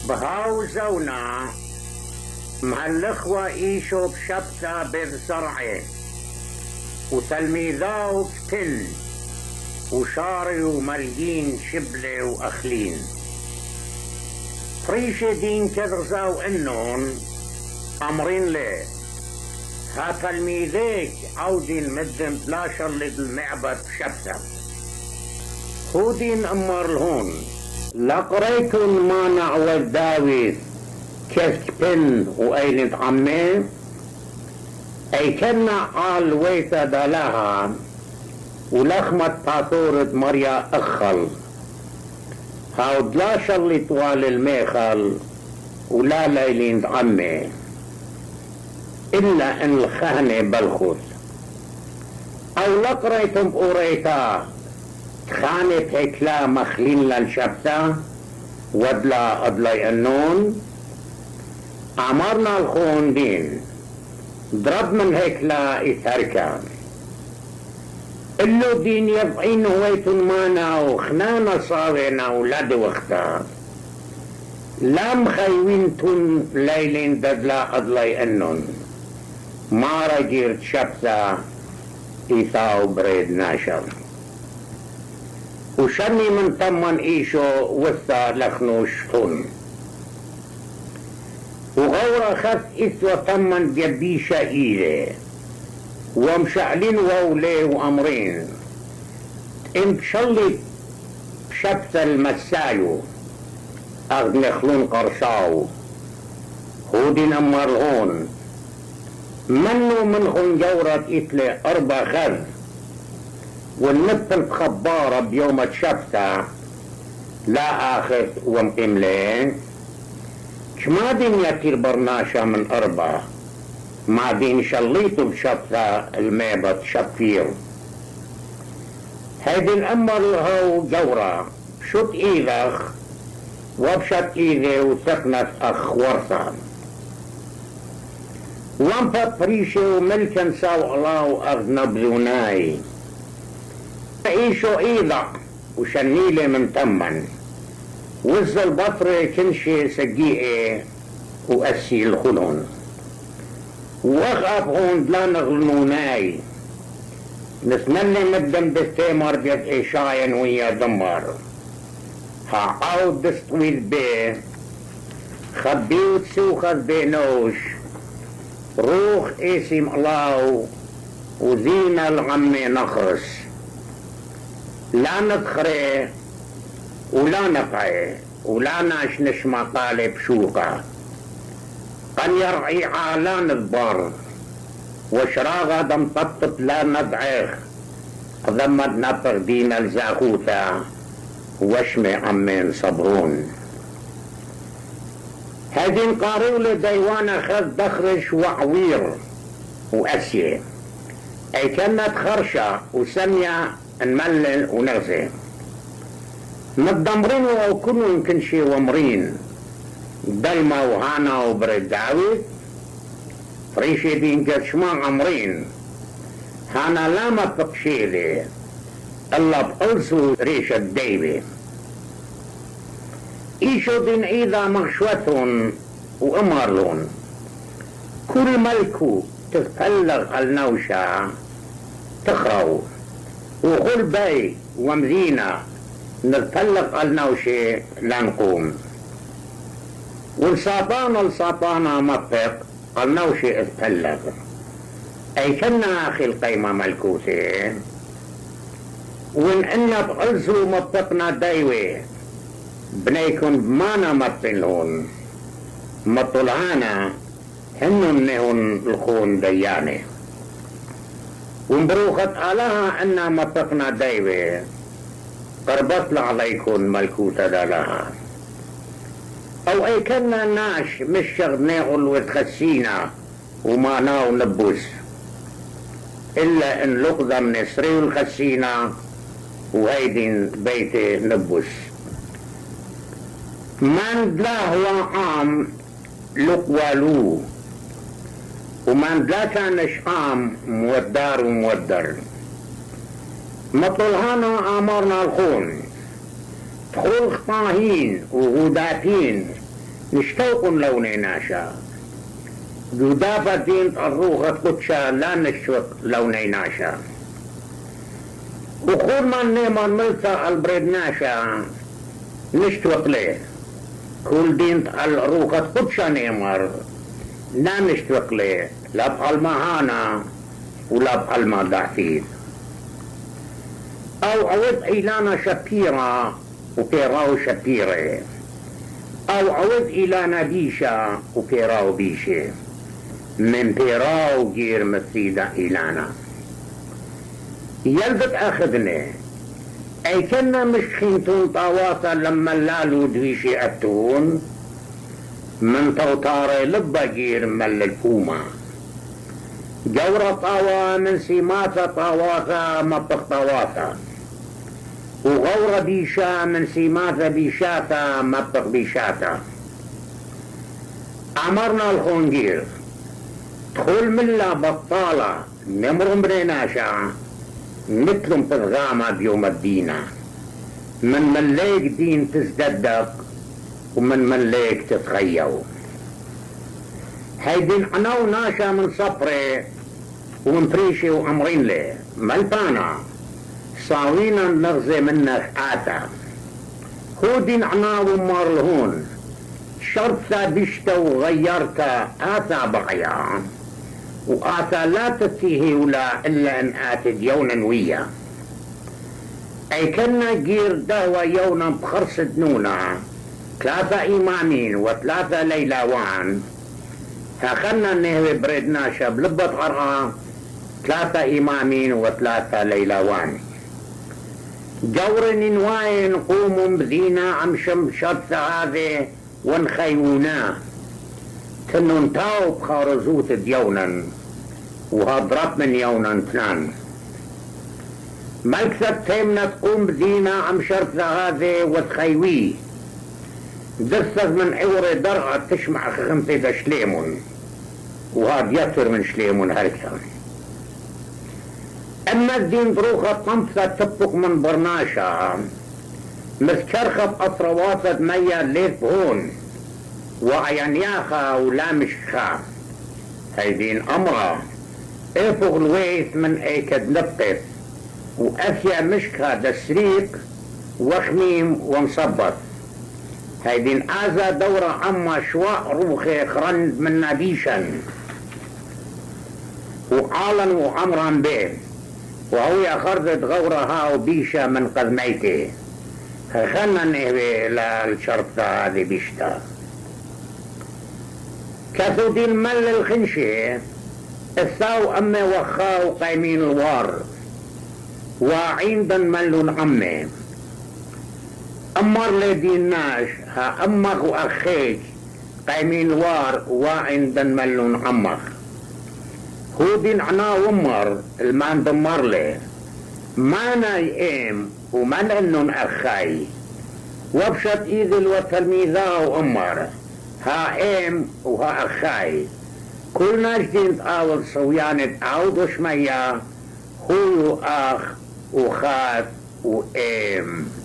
بهاوزونا مع الإخوة إيشو بشبتة بالزرعة وتلميذاو بتل وشاري ومليين شبلة وأخلين فريشة دين كذرزاو إنون أمرين ليه ها تلميذيك عودين مدن بلاشر للمعبد بشبتة هودين أمر لهون لقريتن ما نعود داويث كسبن وأين عمي أي كنا قال ويتا دلها ولخمت طاطورة مريا أخل هاو دلاشر اللي طوال الميخل ولا ليلين عمي إلا إن الخهنة بلخوث أو لقريتم قريتا خانت هكلا مخلين للشبتة ودلا أدلي النون عمرنا الخون دين ضرب من هكلا إثاركا اللو دين يضعين هويتن مانا وخنانا صاوينا ولاد وقتا لام خيوينتن ليلين ددلا أدلي النون ما رجيرت شبتة إيثاو بريد ناشر وشني من تمن إيشو وثا لخنوش طن وغورة خف إثوى تمن جبيشة إيلي ومشعلين وولي وأمرين امشلت شبث المسايو أغنخلون قرشاو هودين أمرهون منو منهم جورة إثلي أربع خذ والنبت خبارة بيوم الشبتة لا آخذ ومقملين شما دين يكير برناشا من أربع ما دين شليتو بشبتة الميبت شبفير هيدي الأمر هو جورة شت إيذخ وبشت إيذي وسكنت أخ ورثة وانفت فريشة وملكن ساو الله وأغنب ذوناي إيشو إيضا وشنيلة من تمن وز البطر كنشي سجيئة وأسي الخلون وأخاف هون لا نغلنوناي نسمني مدن بستيمر بيد إيشاين ويا دمر ها عود دستويل بيه خبيوت سوخذ بينوش روح اسم الله وزين العمي نخرس لا ندخره ولا نقعه ولا ناشنش مقالب شوقه قن يرعي عالان البر وشراغة دم طبطب لا ندعيخ ضمد نطر دين الزاخوثة وشمي عمين صبرون هذين قارولة ديوان خذ دخرش وعوير وأسيه أي كانت خرشة وسمية نملل ونغزي متدمرين وكلوا يمكن شي ومرين دلما وهانا وبرد داوي فريشي دين جرشما عمرين هانا لا ما بقشيلي الله بقلسو ريش الديبي إيشو دين إذا مغشوتون وأمرلون كل ملكو تتبلغ النوشة تخرو وخل باي ومزينة نتبلغ النوشة لنقوم والساطان الساطانة مطق النوشة اتبلغ أي كنا أخي القيمة ملكوتين وإن إنا بقلسو مطقنا دايوي بنيكن بمانا مطلون مطلعانا هنن نهن الخون دياني ومبروخت آلها أنا مطقنا دايوي قربت عليكن ملكوتا دالها أو أي كنا ناش مش شغناغل وتخسينا وما ناو نبوس إلا إن لقضة من سريو الخسينا وهيدين بيتي نبوس من دلا هو عام لقوالو ومن دلا كان عام مودار ومودر مطلهانا آمرنا الخون تخول خطاهين وغوداتين نشتوق لوني ناشا جدافة دين الروغة قدشا لا نشوق لوني ناشا وخور من نيمان ملتا البريد ناشا نشتوق ليه كل دين الروغة قدشا نيمر لا نشتوق ليه لا بالمهانا ولا بالمدعفيد أو عوض إيلانا شبيرا وبيراو شبيري أو عوض إيلانا بيشا وبيراو بيشي من بيراو جير مسيدة إيلانا يلبت أخذني أي كنا مش خينتون طاواسا لما اللالو دويشي أتون من توتاري لبا جير مل الفوما جورة طاوة من سيماتا طاواسا مطق طاواسا وغورة بيشا من سيماتا بيشاتا مطق بيشاتا أمرنا الخنجير دخول ملا بطالة نمر بريناشا مثلهم تتغامى بيوم الدينة من مليك دين تزددق ومن مليك تتغيو هيدين عناو ناشا من صبري ومن بريشي وأمرين لي ملبانا صاوينا نغزي منك آتا هو دين عناو مارلهون شرطة بشتا وغيرتا آتا بغيا وآتا لا تتيه ولا إلا أن آتت يونا ويا أي كنا جير دهوة يونا بخرصة نونا 3 إمامين و3 ليلاوان هخلنا نهوي بريدناشا بلبة غرقا 3 إمامين و3 ليلاوان جور نواين قوم بذينا عم شمشط هذه ونخيونا تنون تاو بخارزوت ديونا وهضرب من يونا 2 ملكسة تيمنا تقوم بذينا عم شرط هذه وتخيوي دستك من عوري درعة تشمع 5 شليمون وهاد يكثر من شليمون هركسا اما الدين بروخة طنفة تبق من برناشا مسكرخة بأطرواتة ميا ليت بهون وعيان ياخا ولا مشخا هيدين أمرا افق الويث من ايكد نبقف وأفيا مشكا دسريق وخميم ومصبط هيدين آزا دورة أما شواء روخي خرند من نبيشا وقالا وعمرا به وهو خرجت غورها وبيشا من قدميته خلنا نهوي للشرطة هذه بيشتا كثو دي المل الخنشي الثاو أمي وخاو قايمين الوار واعين دن ملون أمي أمر لدي الناش ها أمك وأخيك قايمين الوار واعين دن ملون أمك هو دين عنا ومر المان دمر لي ما نايم ومن انن اخاي وبشت ايذل وتلميذا وامر ها ام وها اخاي كل ناس دين تقاول صويانة عود وشمية هو اخ وخات وام